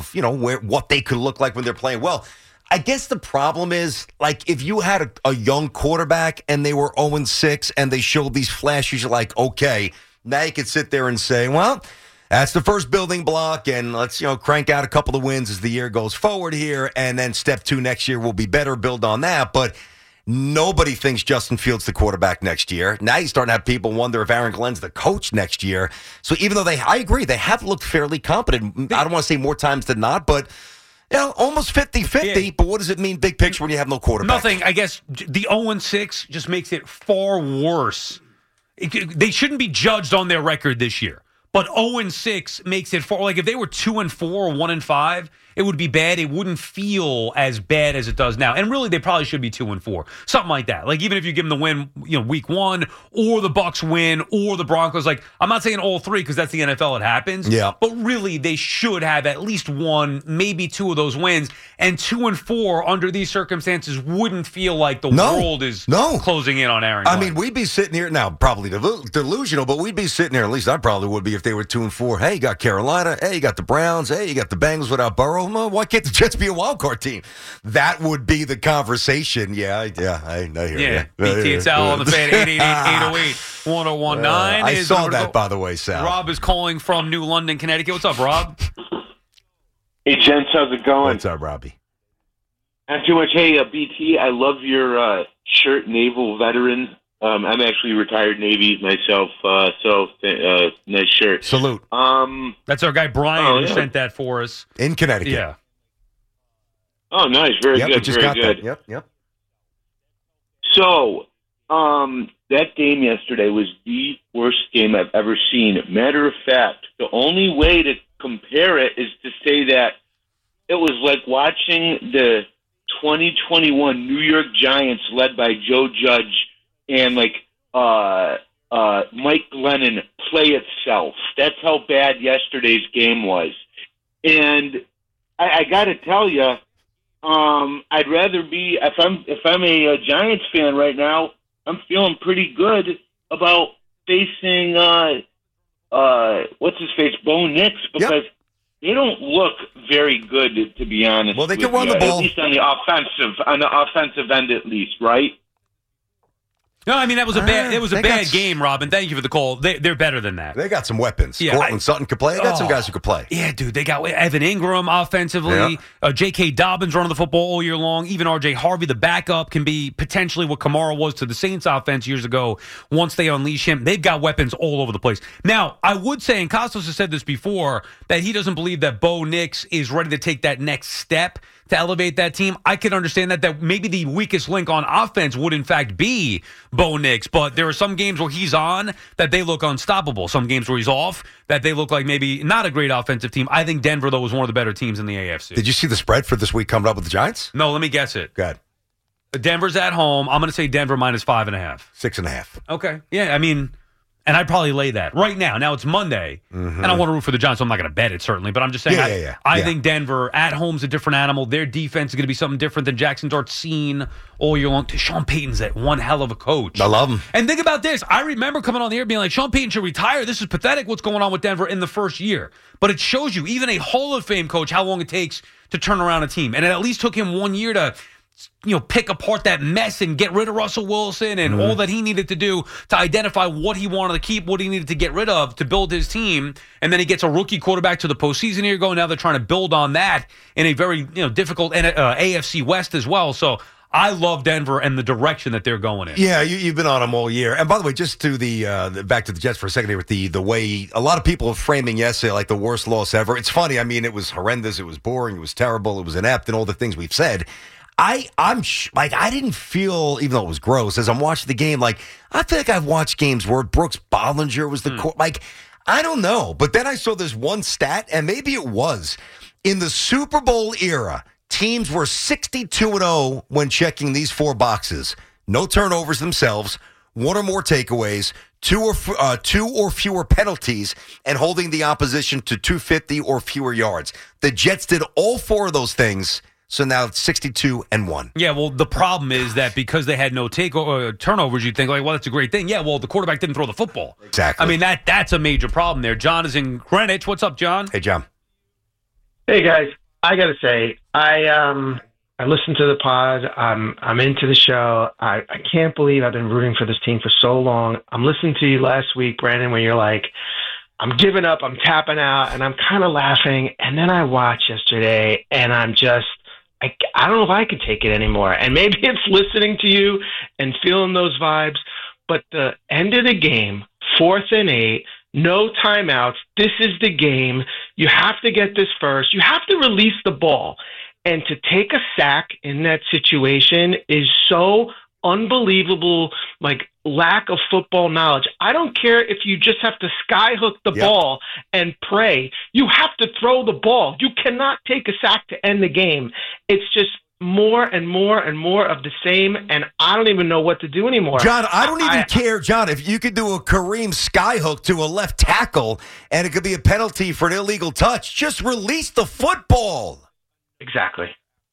what they could look like when they're playing well. I guess the problem is, if you had a young quarterback and they were 0-6 and they showed these flashes, you're like, okay, now you could sit there and say, well, that's the first building block, and let's, crank out a couple of wins as the year goes forward here, and then step 2 next year will be better, build on that. But nobody thinks Justin Fields the quarterback next year. Now you're starting to have people wonder if Aaron Glenn's the coach next year. So even though I agree, they have looked fairly competent. I don't want to say more times than not, but almost 50-50, yeah. But what does it mean big picture when you have no quarterback? Nothing. I guess the 0-6 just makes it far worse. They shouldn't be judged on their record this year. But 0-6 makes it far. If they were 2-4 or 1-5, it would be bad. It wouldn't feel as bad as it does now. And really, they probably should be 2-4, something like that. Even if you give them the win, week 1, or the Bucs win, or the Broncos. I'm not saying all 3 because that's the NFL. It happens. Yeah. But really, they should have at least 1, maybe 2 of those wins. And 2-4 under these circumstances wouldn't feel like the world is closing in on Aaron Glenn. We'd be sitting here now, probably delusional, but we'd be sitting here. At least I probably would be if they were 2-4. Hey, you got Carolina. Hey, you got the Browns. Hey, you got the Bengals without Burrow. Why can't the Jets be a wild card team? That would be the conversation. I hear you. BT and Sal on the fan, 888-808-1019. I saw that, by the way, Sal. Rob is calling from New London, Connecticut. What's up, Rob? Hey, gents, how's it going? What's up, Robbie? Not too much. Hey, BT, I love your shirt, Naval Veteran. I'm actually retired Navy myself, so nice shirt. Salute. That's our guy Brian who sent that for us. In Connecticut. Yeah. Oh, nice. Very good. We just very got good. That. Yep. So, that game yesterday was the worst game I've ever seen. Matter of fact, the only way to compare it is to say that it was like watching the 2021 New York Giants led by Joe Judge and Mike Glennon play itself. That's how bad yesterday's game was. And I got to tell you, I'd rather be if I'm a Giants fan right now, I'm feeling pretty good about facing what's his face, Bo Nix, because they don't look very good, to be honest. Well, they can run the ball, at least on the offensive end, at least, right? No, that was a bad. It was a bad game, Robin. Thank you for the call. They're better than that. They got some weapons. Yeah, Cortland Sutton could play. They got some guys who could play. Yeah, dude. They got Evan Ingram offensively. Yeah. J.K. Dobbins running the football all year long. Even R.J. Harvey, the backup, can be potentially what Kamara was to the Saints offense years ago. Once they unleash him, they've got weapons all over the place. Now, I would say, and Costos has said this before, that he doesn't believe that Bo Nix is ready to take that next step. to elevate that team. I can understand that maybe the weakest link on offense would, in fact, be Bo Nix. But there are some games where he's on that they look unstoppable. Some games where he's off that they look like maybe not a great offensive team. I think Denver, though, was one of the better teams in the AFC. Did you see the spread for this week coming up with the Giants? No, let me guess it. Go ahead. Denver's at home. I'm going to say Denver minus 5.5. 6.5. Okay. Yeah, I mean... And I'd probably lay that right now. Now it's Monday, and I want to root for the Giants, so I'm not going to bet it, certainly. But I'm just saying, I think Denver at home's a different animal. Their defense is going to be something different than Jackson Dart's seen all year long. Sean Payton's that one hell of a coach. I love him. And think about this. I remember coming on the air being like, Sean Payton should retire. This is pathetic what's going on with Denver in the first year. But it shows you, even a Hall of Fame coach, how long it takes to turn around a team. And it at least took him 1 year to pick apart that mess and get rid of Russell Wilson and all that he needed to do to identify what he wanted to keep, what he needed to get rid of to build his team. And then he gets a rookie quarterback to the postseason here ago. Now they're trying to build on that in a very difficult AFC West as well. So I love Denver and the direction that they're going in. Yeah, you've been on them all year. And by the way, just to the back to the Jets for a second here with the way a lot of people are framing yesterday like the worst loss ever. It's funny. I mean, it was horrendous. It was boring. It was terrible. It was inept and all the things we've said. I didn't feel, even though it was gross, as I'm watching the game, like, I feel like I've watched games where Brooks Bollinger was the I don't know. But then I saw this one stat, and maybe it was. In the Super Bowl era, teams were 62-0 when checking these four boxes. No turnovers themselves, one or more takeaways, two or fewer penalties, and holding the opposition to 250 or fewer yards. The Jets did all four of those things. So now it's 62-1. Yeah, well, the problem is that because they had no turnovers, you'd think, like, well, that's a great thing. Yeah, well, the quarterback didn't throw the football. Exactly. I mean, that's a major problem there. John is in Greenwich. What's up, John? Hey, John. Hey, guys. I got to say, I listened to the pod. I'm into the show. I can't believe I've been rooting for this team for so long. I'm listening to you last week, Brandon, when you're like, I'm giving up, I'm tapping out, and I'm kind of laughing. And then I watched yesterday, and I'm just, I don't know if I can take it anymore. And maybe it's listening to you and feeling those vibes. But the end of the game, 4th and 8, no timeouts. This is the game. You have to get this first. You have to release the ball. And to take a sack in that situation is so unbelievable, like, lack of football knowledge. I don't care if you just have to skyhook the ball and pray. You have to throw the ball. You cannot take a sack to end the game. It's just more and more and more of the same, and I don't even know what to do anymore. John, I don't even care, John, if you could do a Kareem skyhook to a left tackle and it could be a penalty for an illegal touch. Just release the football. Exactly.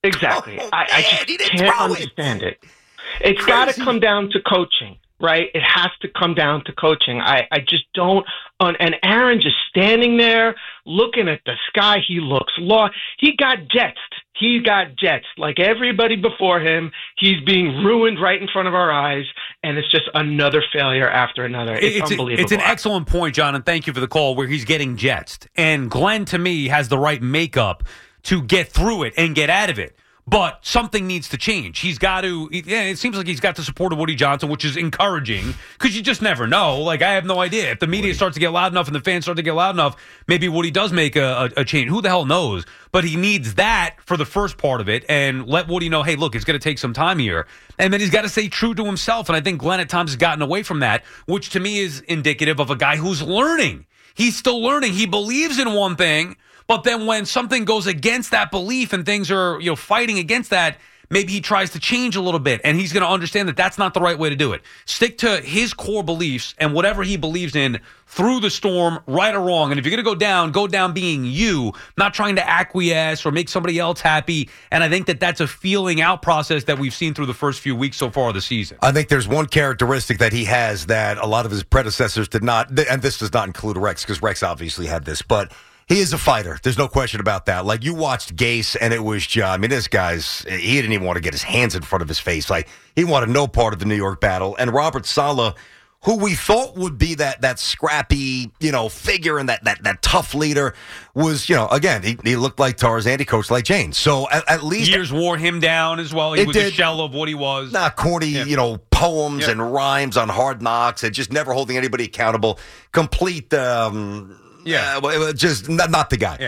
I just can't understand it. It's got to come down to coaching, right? It has to come down to coaching. I just don't. And Aaron just standing there looking at the sky, he looks lost. He got jetsed like everybody before him. He's being ruined right in front of our eyes, and it's just another failure after another. It's unbelievable. It's an excellent point, John, and thank you for the call, where he's getting jetsed. And Glenn, to me, has the right makeup to get through it and get out of it. But something needs to change. He's got to, it seems like he's got the support of Woody Johnson, which is encouraging, because you just never know. Like, I have no idea. If the media starts to get loud enough and the fans start to get loud enough, maybe Woody does make a change. Who the hell knows? But he needs that for the first part of it, and let Woody know, hey, look, it's going to take some time here. And then he's got to stay true to himself. And I think Glenn at times has gotten away from that, which to me is indicative of a guy who's learning. He's still learning. He believes in one thing, but then when something goes against that belief and things are, fighting against that, maybe he tries to change a little bit, and he's going to understand that that's not the right way to do it. Stick to his core beliefs and whatever he believes in through the storm, right or wrong. And if you're going to go down being you, not trying to acquiesce or make somebody else happy. And I think that that's a feeling out process that we've seen through the first few weeks so far of the season. I think there's one characteristic that he has that a lot of his predecessors did not, and this does not include Rex, because Rex obviously had this, but he is a fighter. There's no question about that. Like, you watched Gase, and it was just, this he didn't even want to get his hands in front of his face. Like, he wanted no part of the New York battle. And Robert Saleh, who we thought would be that scrappy, figure and that tough leader, was, again, he looked like Tarzan, he coached like Jane. So at least years wore him down as well. He was a shell of what he was. Corny, poems and rhymes on Hard Knocks, and just never holding anybody accountable. Complete, just not the guy. Yeah.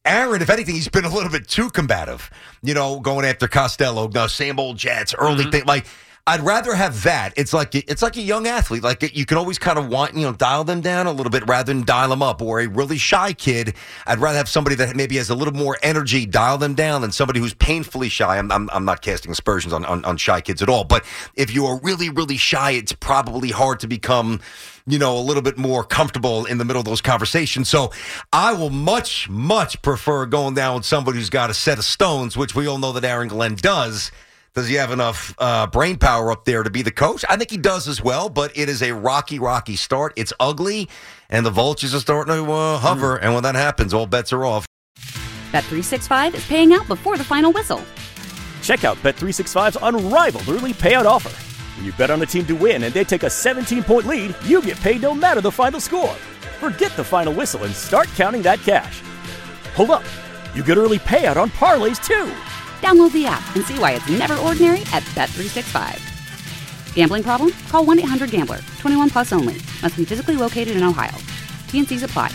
Aaron, if anything, he's been a little bit too combative, going after Costello. No, same old Jets, early thing. Like, I'd rather have that. It's like a young athlete. Like, you can always kind of dial them down a little bit rather than dial them up. Or a really shy kid, I'd rather have somebody that maybe has a little more energy, dial them down, than somebody who's painfully shy. I'm not casting aspersions on shy kids at all. But if you are really, really shy, it's probably hard to become, a little bit more comfortable in the middle of those conversations. So I will much, much prefer going down with somebody who's got a set of stones, which we all know that Aaron Glenn does. Does he have enough brain power up there to be the coach? I think he does as well, but it is a rocky, rocky start. It's ugly, and the Vultures are starting to hover, and when that happens, all bets are off. Bet365 is paying out before the final whistle. Check out Bet365's unrivaled early payout offer. When you bet on a team to win and they take a 17-point lead, you get paid no matter the final score. Forget the final whistle and start counting that cash. Hold up. You get early payout on parlays, too. Download the app and see why it's never ordinary at Bet365. Gambling problem? Call 1-800-GAMBLER. 21 plus only. Must be physically located in Ohio. T&Cs apply.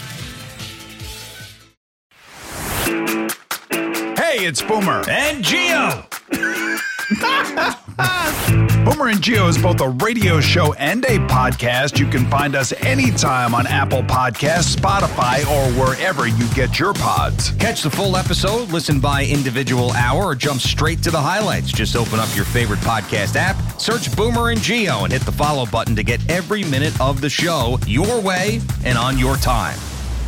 Hey, it's Boomer. And Gio. Boomer and Gio is both a radio show and a podcast. You can find us anytime on Apple Podcasts, Spotify, or wherever you get your pods. Catch the full episode, listen by individual hour, or jump straight to the highlights. Just open up your favorite podcast app, search Boomer and Gio, and hit the follow button to get every minute of the show your way and on your time.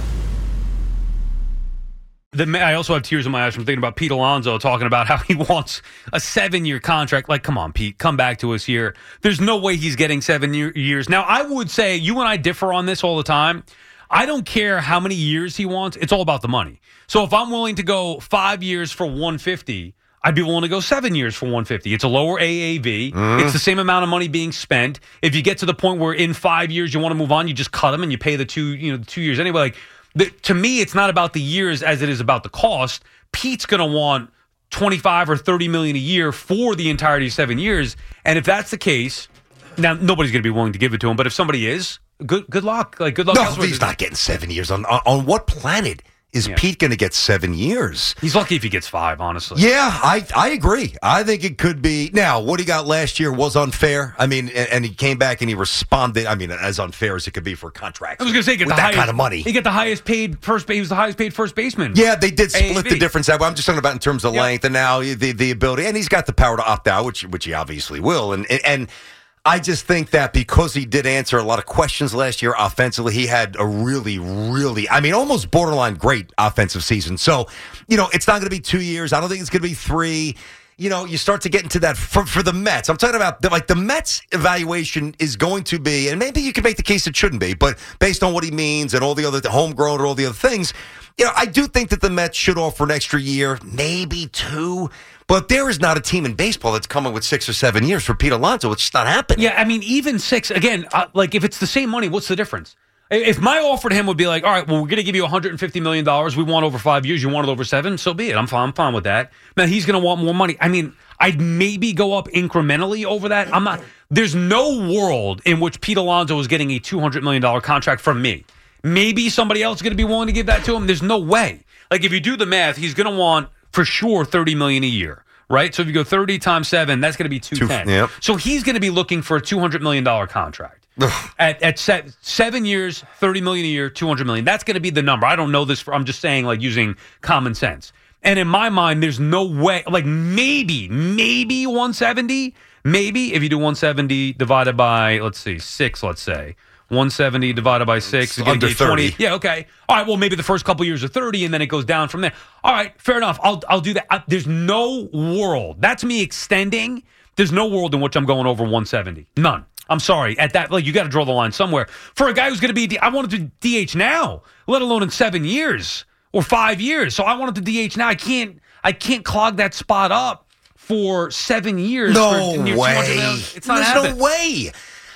I also have tears in my eyes from thinking about Pete Alonso talking about how he wants a 7-year contract. Like, come on, Pete, come back to us here. There's no way he's getting 7 years. Now, I would say you and I differ on this all the time. I don't care how many years he wants. It's all about the money. So if I'm willing to go 5 years for $150, I'd be willing to go 7 years for $150. It's a lower AAV. It's the same amount of money being spent. If you get to the point where in 5 years you want to move on, you just cut him and you pay the 2 years anyway. Like, to me, it's not about the years as it is about the cost. Pete's going to want $25 or $30 million a year for the entirety of 7 years. And if that's the case, now nobody's going to be willing to give it to him. But if somebody is, good luck. Like, good luck. No, he's not getting 7 years. On what planet is Pete going to get 7 years? He's lucky if he gets 5, honestly. Yeah, I agree. I think it could be. Now, what he got last year was unfair. I mean, and he came back and he responded. I mean, as unfair as it could be for contracts. I was going to say, with that kind of money. He got the highest paid first base. He was the highest paid first baseman. Yeah, they did split the difference. I'm just talking about in terms of length and now the ability. And he's got the power to opt out, which he obviously will. And I just think that because he did answer a lot of questions last year offensively, he had a really, really, almost borderline great offensive season. So, it's not going to be 2 years. I don't think it's going to be 3. You start to get into that for the Mets. I'm talking about the Mets evaluation is going to be, and maybe you can make the case it shouldn't be, but based on what he means and all the other homegrown or all the other things, I do think that the Mets should offer an extra year, maybe 2. But there is not a team in baseball that's coming with 6 or 7 years for Pete Alonso. It's just not happening. Yeah, even 6, again, if it's the same money, what's the difference? If my offer to him would be like, all right, well, we're going to give you $150 million. We want over 5 years. You want it over 7? So be it. I'm fine with that. Now, he's going to want more money. I'd maybe go up incrementally over that. There's no world in which Pete Alonso is getting a $200 million contract from me. Maybe somebody else is going to be willing to give that to him. There's no way. Like, if you do the math, he's going to want, for sure, $30 million a year, right? So if you go 30 times 7, that's going to be $210. Yep. So he's going to be looking for a $200 million contract. at 7 years, $30 million a year, $200 million. That's going to be the number. I don't know this. I'm just saying, like, using common sense. And in my mind, there's no way. Like, maybe 170. Maybe if you do 170 divided by, 6, let's say. 170 divided by 6 is going to get 20. Yeah, okay. All right, well, maybe the first couple years are 30, and then it goes down from there. All right, fair enough. I'll do that. There's no world. That's me extending. There's no world in which I'm going over 170. None. I'm sorry. At that, you got to draw the line somewhere. For a guy who's going to be, I want him to DH now, let alone in 7 years or 5 years. So I want him to DH now. I can't clog that spot up for 7 years. No way. It's not happening. No way.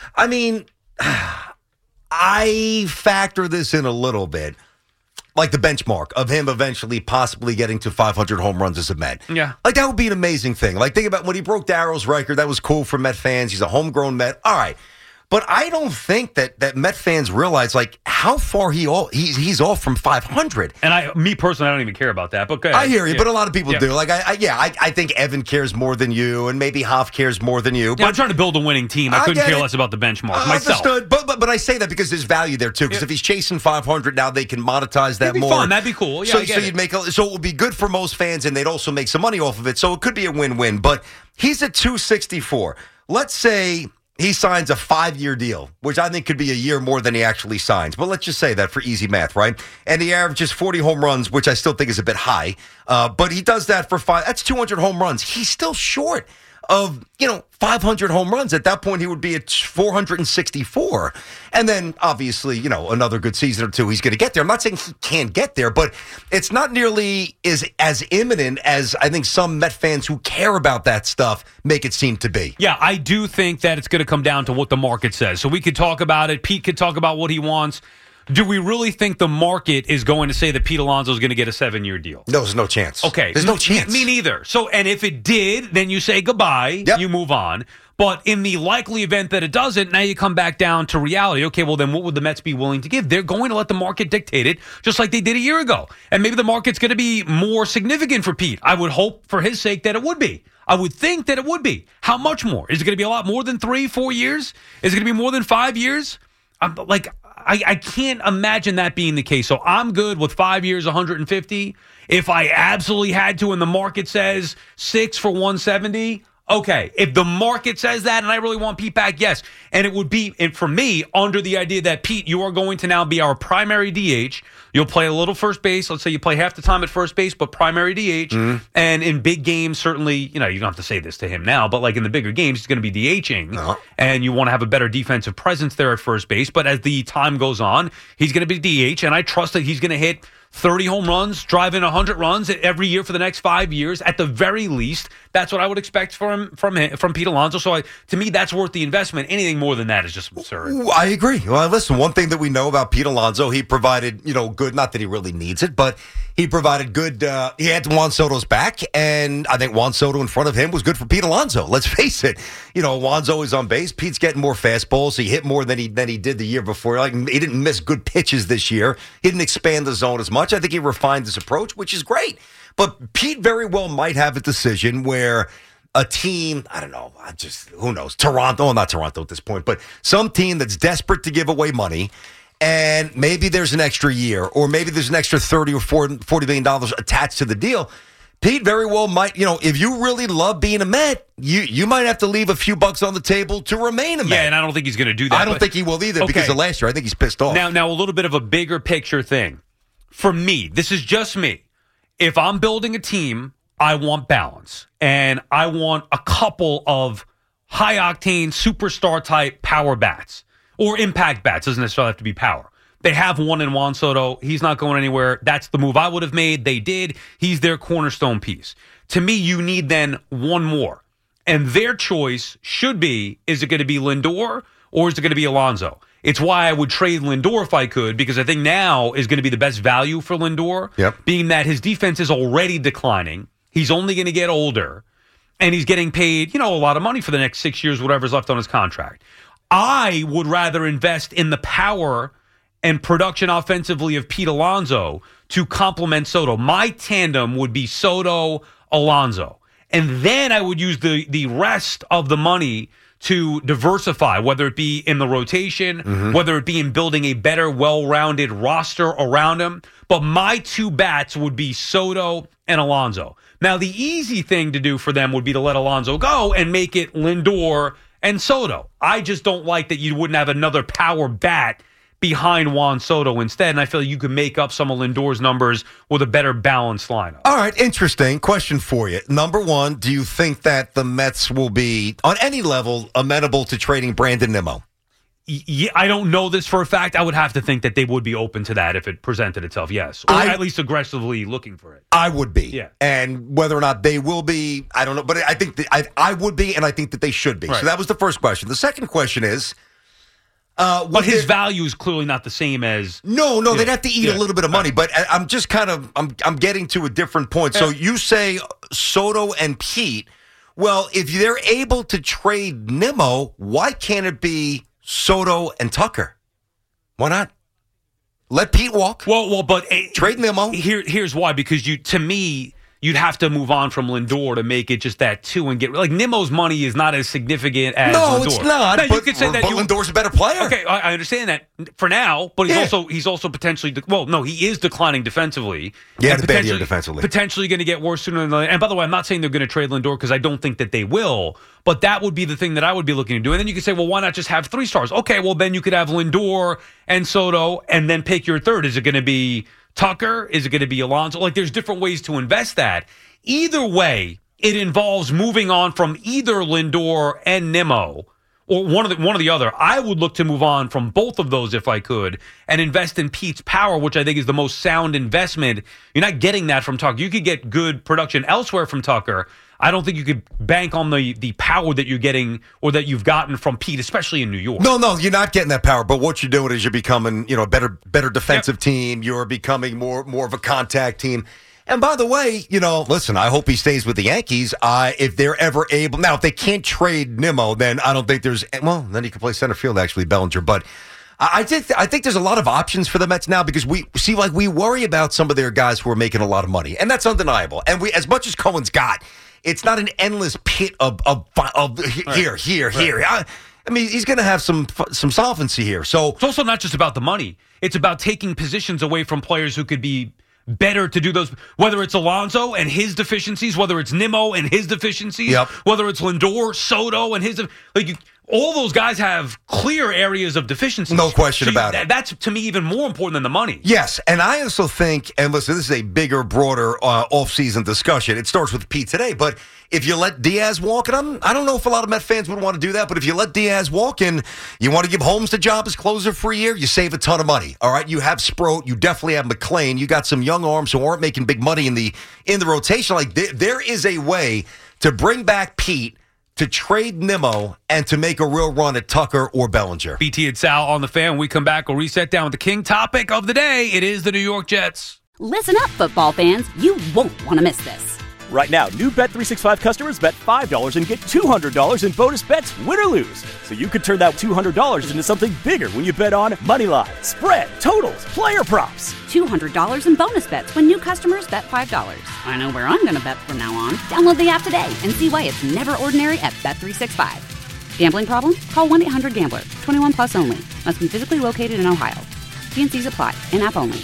I factor this in a little bit, like the benchmark of him eventually possibly getting to 500 home runs as a Met. Yeah. Like, that would be an amazing thing. Like, think about when he broke Darrell's record. That was cool for Met fans. He's a homegrown Met. All right. But I don't think that Met fans realize, like, how far he's off from 500. And me personally, I don't even care about that. But go ahead. I hear you, but a lot of people Yeah. do. Like, I think Evan cares more than you, and maybe Hoff cares more than you. Yeah, But I'm trying to build a winning team. I couldn't care less about the benchmark myself. Understood, but I say that because there's value there too. Because if he's chasing 500 now, they can monetize that It'd be more. fun. That'd be cool. Yeah, so I get it. you'd make so it would be good for most fans, and they'd also make some money off of it. So it could be a win-win. But he's at 264. Let's say he signs a 5-year deal, which I think could be a year more than he actually signs. But let's just say that for easy math, right? And he averages 40 home runs, which I still think is a bit high. But he does that for 5. That's 200 home runs. He's still short of 500 home runs. At that point, he would be at 464. And then, obviously, another good season or two, he's going to get there. I'm not saying he can't get there, but it's not nearly as imminent as I think some Met fans who care about that stuff make it seem to be. Yeah, I do think that it's going to come down to what the market says. So we could talk about it. Pete could talk about what he wants. Do we really think the market is going to say that Pete Alonso is going to get a 7-year deal? No, there's no chance. Okay. There's no chance. Me neither. So, and if it did, then you say goodbye, you move on. But in the likely event that it doesn't, now you come back down to reality. Okay, well, then what would the Mets be willing to give? They're going to let the market dictate it, just like they did a year ago. And maybe the market's going to be more significant for Pete. I would hope for his sake that it would be. I would think that it would be. How much more? Is it going to be a lot more than 3-4 years? Is it going to be more than 5 years? I can't imagine that being the case. So I'm good with 5 years, 150. If I absolutely had to and the market says 6 for 170, okay. If the market says that and I really want Pete back, yes. And it would be, for me, under the idea that, Pete, you are going to now be our primary DH. You'll play a little first base. Let's say you play half the time at first base, but primary DH. And in big games, certainly, you don't have to say this to him now, but like in the bigger games, he's going to be DHing. And you want to have a better defensive presence there at first base. But as the time goes on, he's going to be DH. And I trust that he's going to hit 30 home runs, drive in 100 runs every year for the next 5 years. At the very least, that's what I would expect from Pete Alonso. So to me, that's worth the investment. Anything more than that is just absurd. Ooh, I agree. Well, listen, one thing that we know about Pete Alonso, he provided, good, not that he really needs it, but he provided good, he had Juan Soto's back, and I think Juan Soto in front of him was good for Pete Alonso. Let's face it. Juan's always on base. Pete's getting more fastballs. He hit more than he did the year before. Like, he didn't miss good pitches this year. He didn't expand the zone as much. I think he refined his approach, which is great. But Pete very well might have a decision where a team, I don't know, who knows, Toronto, not Toronto at this point, but some team that's desperate to give away money, and maybe there's an extra year, or maybe there's an extra $30 or $40 million attached to the deal. Pete very well might, if you really love being a Met, you might have to leave a few bucks on the table to remain a Met. Yeah, and I don't think he's going to do that. I don't think he will either because of last year. I think he's pissed off. Now, a little bit of a bigger picture thing. For me, this is just me. If I'm building a team, I want balance. And I want a couple of high-octane, superstar-type power bats. Or impact bats. Doesn't necessarily have to be power. They have one in Juan Soto. He's not going anywhere. That's the move I would have made. They did. He's their cornerstone piece. To me, you need then one more. And their choice should be, is it going to be Lindor or is it going to be Alonso? It's why I would trade Lindor if I could, because I think now is going to be the best value for Lindor, being that his defense is already declining. He's only going to get older, and he's getting paid, a lot of money for the next 6 years, whatever's left on his contract. I would rather invest in the power and production offensively of Pete Alonso to complement Soto. My tandem would be Soto-Alonso. And then I would use the rest of the money to diversify, whether it be in the rotation, whether it be in building a better, well-rounded roster around him. But my two bats would be Soto and Alonso. Now, the easy thing to do for them would be to let Alonso go and make it Lindor and Soto. I just don't like that you wouldn't have another power bat behind Juan Soto instead, and I feel like you could make up some of Lindor's numbers with a better balanced lineup. All right, interesting. Question for you. Number one, do you think that the Mets will be, on any level, amenable to trading Brandon Nimmo? Yeah, I don't know this for a fact. I would have to think that they would be open to that if it presented itself, yes. Or at least aggressively looking for it. I would be. Yeah. And whether or not they will be, I don't know. But I think I would be, and I think that they should be. Right. So that was the first question. The second question is, but his value is clearly not the same as... No, they'd have to eat a little bit of money, but I'm just kind of, I'm getting to a different point. So you say Soto and Pete. Well, if they're able to trade Nimmo, why can't it be Soto and Tucker? Why not? Let Pete walk. Well, but trade Nimmo. Here's why, because to me, you'd have to move on from Lindor to make it just that 2 and get like Nimmo's money is not as significant as Lindor. It's not. Now, but, you could say that Lindor's a better player. Okay, I understand that for now, but he's also potentially he is declining defensively. Yeah, the bad year defensively. Potentially going to get worse sooner than later. And by the way, I'm not saying they're going to trade Lindor because I don't think that they will. But that would be the thing that I would be looking to do. And then you could say, well, why not just have 3 stars? Okay, well then you could have Lindor and Soto, and then pick your third. Is it going to be Tucker? Is it going to be Alonso? Like, there's different ways to invest that. Either way, it involves moving on from either Lindor and Nimmo, or one of the other. I would look to move on from both of those if I could, and invest in Pete's power, which I think is the most sound investment. You're not getting that from Tucker. You could get good production elsewhere from Tucker. I don't think you could bank on the power that you're getting or that you've gotten from Pete, especially in New York. No, you're not getting that power. But what you're doing is you're becoming, a better defensive team. You're becoming more of a contact team. And by the way, listen, I hope he stays with the Yankees. If they're ever able, now if they can't trade Nimmo, then I don't think then he can play center field actually, Bellinger. But I think there's a lot of options for the Mets now because we worry about some of their guys who are making a lot of money, and that's undeniable. And as much as Cohen's got, it's not an endless pit of here. I mean, he's going to have some solvency here. So it's also not just about the money. It's about taking positions away from players who could be better to do those, whether it's Alonso and his deficiencies, whether it's Nimmo and his deficiencies, whether it's Lindor, Soto and his, all those guys have clear areas of deficiencies. No question about it. That's, to me, even more important than the money. Yes, and I also think, and listen, this is a bigger, broader off-season discussion. It starts with Pete today, but if you let Diaz walk, and I don't know if a lot of Met fans would want to do that, but if you let Diaz walk and you want to give Holmes the job as closer for a year, you save a ton of money. All right, you have Sproat, you definitely have McClain, you got some young arms who aren't making big money in the rotation. Like there is a way to bring back Pete, to trade Nimmo, and to make a real run at Tucker or Bellinger. BT and Sal on the Fan. When we come back, we'll reset down with the king topic of the day. It is the New York Jets. Listen up, football fans. You won't want to miss this. Right now, new Bet365 customers bet $5 and get $200 in bonus bets, win or lose. So you could turn that $200 into something bigger when you bet on moneyline, spread, totals, player props. $200 in bonus bets when new customers bet $5. I know where I'm going to bet from now on. Download the app today and see why it's never ordinary at Bet365. Gambling problem? Call 1-800-GAMBLER. 21 plus only. Must be physically located in Ohio. T&Cs apply. In-app only.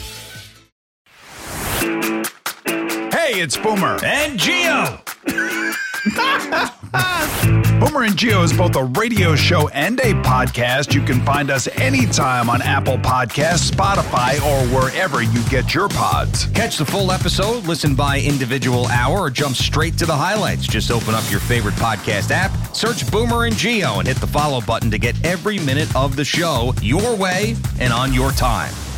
Hey, it's Boomer and Gio. Boomer and Gio is both a radio show and a podcast. You can find us anytime on Apple Podcasts, Spotify, or wherever you get your pods. Catch the full episode, listen by individual hour, or jump straight to the highlights. Just open up your favorite podcast app, search Boomer and Gio, and hit the follow button to get every minute of the show your way and on your time.